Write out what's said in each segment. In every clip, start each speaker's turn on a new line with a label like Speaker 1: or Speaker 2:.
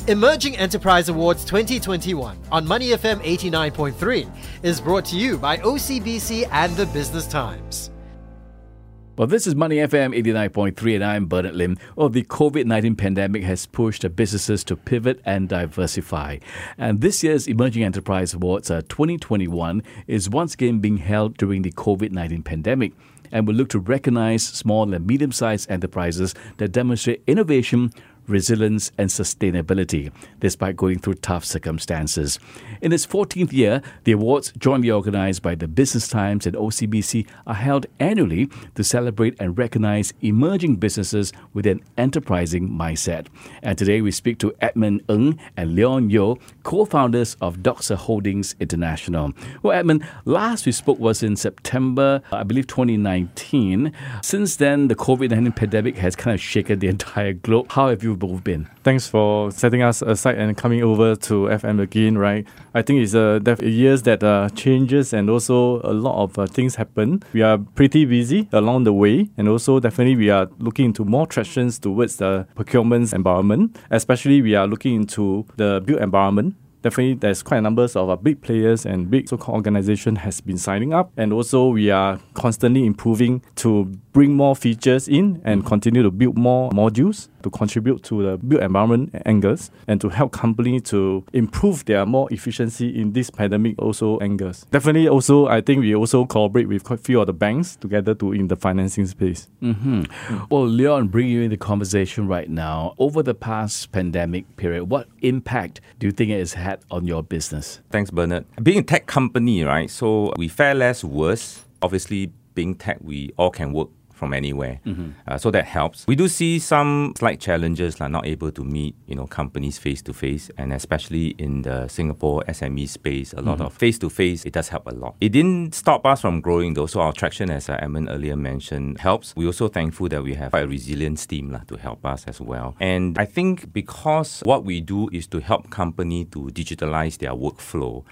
Speaker 1: Emerging Enterprise Awards 2021 on Money FM 89.3 is brought to you by OCBC and the Business Times.
Speaker 2: Well, this is Money FM 89.3 and I'm Bernard Lim. Well, the COVID-19 pandemic has pushed businesses to pivot and diversify. And this year's Emerging Enterprise Awards 2021 is once again being held during the COVID-19 pandemic and will look to recognize small and medium-sized enterprises that demonstrate innovation, resilience and sustainability despite going through tough circumstances. In its 14th year, the awards, jointly organized by the Business Times and OCBC, are held annually to celebrate and recognize emerging businesses with an enterprising mindset. And today we speak to Edmund Ng and Leon Yeo, co-founders of Doxa Holdings International. Well, Edmund, last we spoke was in September, I believe 2019. Since then, the COVID-19 pandemic has kind of shaken the entire globe. How have you both been?
Speaker 3: Thanks for setting us aside and coming over to FM again, right? I think it's years that changes and also a lot of things happen. We are pretty busy along the way, and also definitely we are looking into more tractions towards the procurement environment, especially we are looking into the built environment. Definitely, there's quite a number of big players and big so-called organizations has been signing up. And also, we are constantly improving to bring more features in and continue to build more modules to contribute to the built environment angles and to help companies to improve their more efficiency in this pandemic also angles. Definitely, also, I think we also collaborate with quite a few of the banks together to in the financing space.
Speaker 2: Well, Leon, bringing you in the conversation right now, over the past pandemic period, what impact do you think it has had on your business?
Speaker 4: Thanks, Bernard. Being a tech company, right, so we fare less worse. Obviously, being tech, we all can work from anywhere. So that helps. We do see some slight challenges, like not able to meet, companies face to face, and especially in the Singapore SME space, a lot of face to face, it does help a lot. It didn't stop us from growing though. So our traction, as Edmund earlier mentioned, helps. We're also thankful that we have quite a resilient team to help us as well. And I think because what we do is to help companies to digitalize their workflow.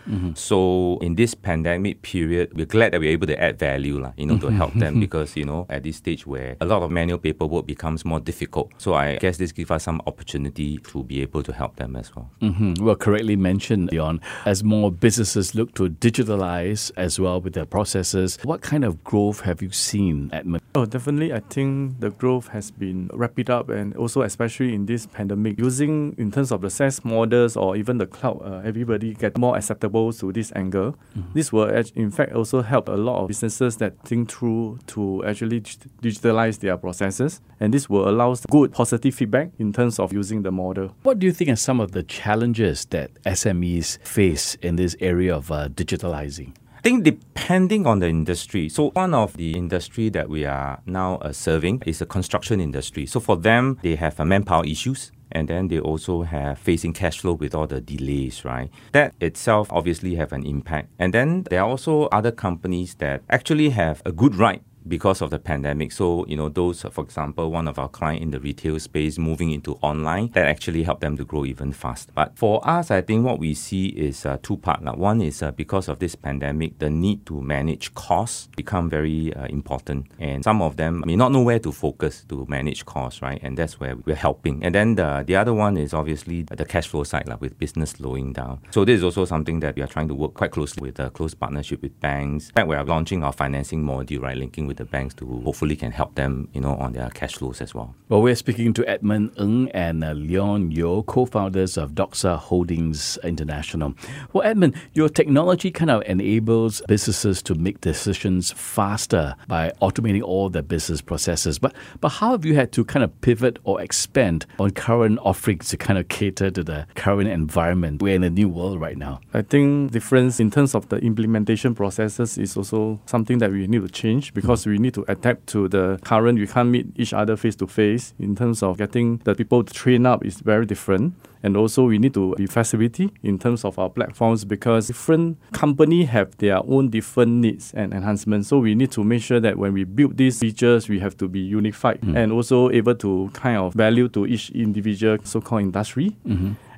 Speaker 4: So in this pandemic period, we're glad that we're able to add value, to help them because, at this stage where a lot of manual paperwork becomes more difficult. So I guess this gives us some opportunity to be able to help them as well.
Speaker 2: Well, correctly mentioned, Leon, as more businesses look to digitalize as well with their processes, what kind of growth have you seen, Edmund?
Speaker 3: Oh, definitely. I think the growth has been rapid up, and also especially in this pandemic, using in terms of the SaaS models or even the cloud, everybody get more acceptable to this angle. This will in fact also help a lot of businesses that think through to actually digitalize their processes, and this will allow good positive feedback in terms of using the model.
Speaker 2: What do you think are some of the challenges that SMEs face in this area of digitalizing?
Speaker 4: I think depending on the industry. So one of the industry that we are now serving is the construction industry. So for them, they have manpower issues. And then they also have facing cash flow with all the delays, right? That itself obviously have an impact. And then there are also other companies that actually have a good ride because of the pandemic. So, those, for example, one of our clients in the retail space moving into online, that actually helped them to grow even faster. But for us, I think what we see is two parts. One is because of this pandemic, the need to manage costs become very important. And some of them may not know where to focus to manage costs, right? And that's where we're helping. And then the other one is obviously the cash flow side, with business slowing down. So this is also something that we are trying to work quite closely with a close partnership with banks. In fact, we are launching our financing module, right, linking with the banks to hopefully can help them, on their cash flows as well.
Speaker 2: Well, we're speaking to Edmund Ng and Leon Yeo, co-founders of Doxa Holdings International. Well, Edmund, your technology kind of enables businesses to make decisions faster by automating all their business processes. But how have you had to kind of pivot or expand on current offerings to kind of cater to the current environment? We're in a new world right now.
Speaker 3: I think difference in terms of the implementation processes is also something that we need to change because we need to adapt to the current. We can't meet each other face to face. In terms of getting the people to train up is very different. And also we need to be flexibility in terms of our platforms because different companies have their own different needs and enhancements. So we need to make sure that when we build these features, we have to be unified and also able to kind of value to each individual so-called industry.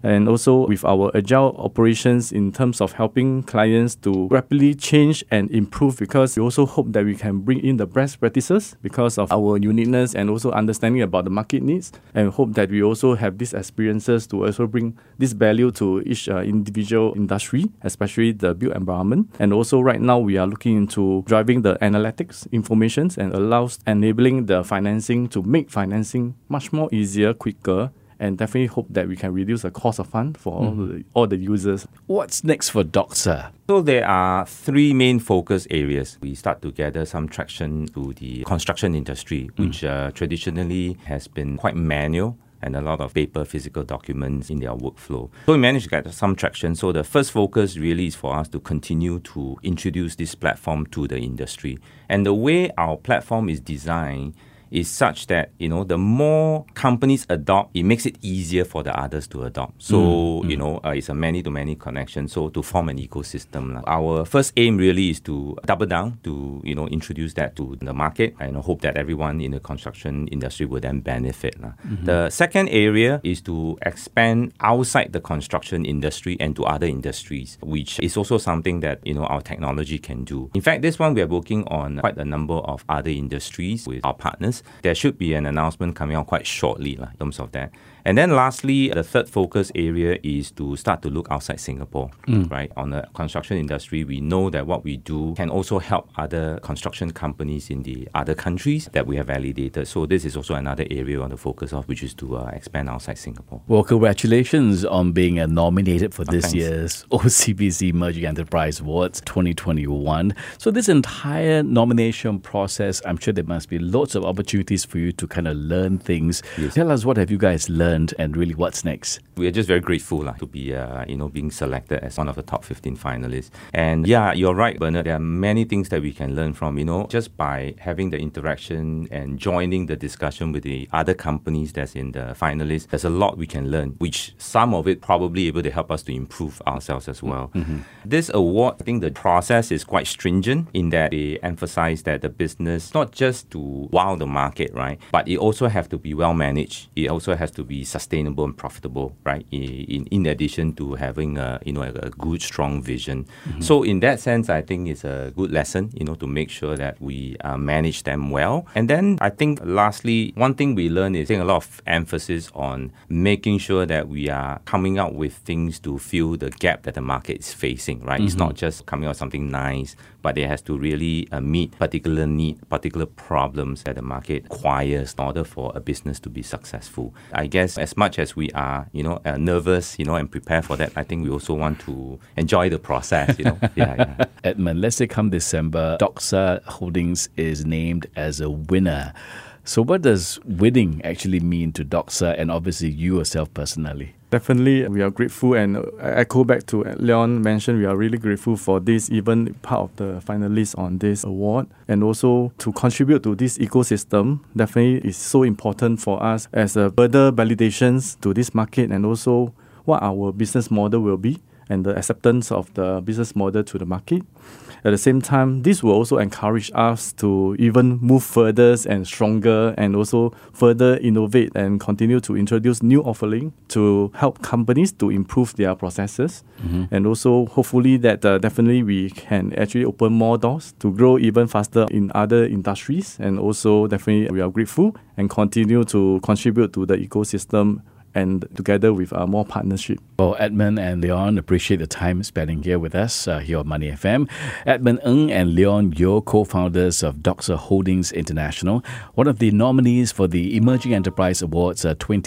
Speaker 3: and also with our agile operations in terms of helping clients to rapidly change and improve, because we also hope that we can bring in the best practices because of our uniqueness and also understanding about the market needs, and hope that we also have these experiences to also bring this value to each individual industry, especially the built environment. And also right now we are looking into driving the analytics informations and allows enabling the financing to make financing much more easier, quicker, and definitely hope that we can reduce the cost of fund for all the users.
Speaker 2: What's next for Doxa?
Speaker 4: So there are three main focus areas. We start to gather some traction to the construction industry, which traditionally has been quite manual and a lot of paper, physical documents in their workflow. So we managed to get some traction. So the first focus really is for us to continue to introduce this platform to the industry. And the way our platform is designed is such that, the more companies adopt, it makes it easier for the others to adopt. So, it's a many-to-many connection, so to form an ecosystem. Our first aim really is to double down, to, introduce that to the market, and hope that everyone in the construction industry will then benefit. The second area is to expand outside the construction industry and to other industries, which is also something that, our technology can do. In fact, this one we are working on quite a number of other industries with our partners. There should be an announcement coming out quite shortly in terms of that. And then lastly, the third focus area is to start to look outside Singapore, right? On the construction industry, we know that what we do can also help other construction companies in the other countries that we have validated. So this is also another area on the focus of, which is to expand outside Singapore.
Speaker 2: Well, congratulations on being nominated for this
Speaker 4: thanks.
Speaker 2: year's OCBC Emerging Enterprise Awards 2021. So this entire nomination process, I'm sure there must be lots of opportunities for you to kind of learn things.
Speaker 4: Yes.
Speaker 2: Tell us, what have you guys learned and really what's next?
Speaker 4: We are just very grateful to be, being selected as one of the top 15 finalists. And yeah, you're right, Bernard. There are many things that we can learn from, just by having the interaction and joining the discussion with the other companies that's in the finalists. There's a lot we can learn, which some of it probably able to help us to improve ourselves as well. This award, I think the process is quite stringent in that they emphasize that the business, not just to wow the market, right? But it also has to be well managed. It also has to be sustainable and profitable, right? In addition to having a good, strong vision. So in that sense, I think it's a good lesson, to make sure that we manage them well. And then I think lastly, one thing we learn is a lot of emphasis on making sure that we are coming up with things to fill the gap that the market is facing, right? It's not just coming out with something nice, but it has to really meet particular need, particular problems that the market requires in order for a business to be successful. I guess as much as we are, nervous, and prepare for that, I think we also want to enjoy the process, Yeah.
Speaker 2: Edmund, let's say come December, Doxa Holdings is named as a winner. So what does winning actually mean to Doxa and obviously you yourself personally?
Speaker 3: Definitely, we are grateful, and I echo back to Leon mentioned, we are really grateful for this, even part of the finalists on this award, and also to contribute to this ecosystem. Definitely is so important for us as a further validations to this market, and also what our business model will be and the acceptance of the business model to the market. At the same time, this will also encourage us to even move further and stronger, and also further innovate and continue to introduce new offering to help companies to improve their processes. And also hopefully that definitely we can actually open more doors to grow even faster in other industries. And also definitely we are grateful and continue to contribute to the ecosystem and together with more partnership.
Speaker 2: Well, Edmund and Leon, appreciate the time spending here with us here on Money FM. Edmund Ng and Leon Yeo, co-founders of Doxa Holdings International, one of the nominees for the Emerging Enterprise Awards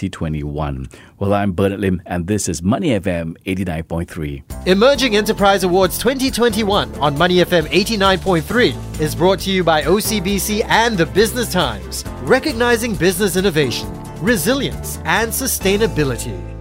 Speaker 2: 2021. Well, I'm Bernard Lim, and this is Money FM 89.3.
Speaker 1: Emerging Enterprise Awards 2021 on Money FM 89.3 is brought to you by OCBC and the Business Times, recognizing business innovation, resilience, and sustainability.